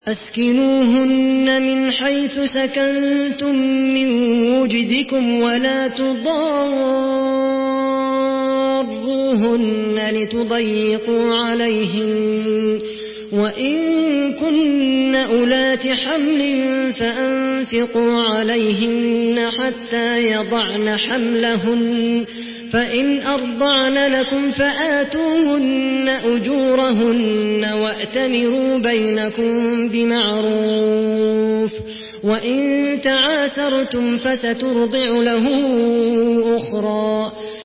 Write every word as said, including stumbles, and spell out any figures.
أسكنوهن من حيث سكنتم من وجدكم ولا تضاروهن لتضيقوا عليهن وإن كن أولات حمل فأنفقوا عليهن حتى يضعن حملهن فإن أرضعن لكم فآتوهن أجورهن وأتمروا بينكم بمعروف وإن تعاسرتم فسترضع له أخرى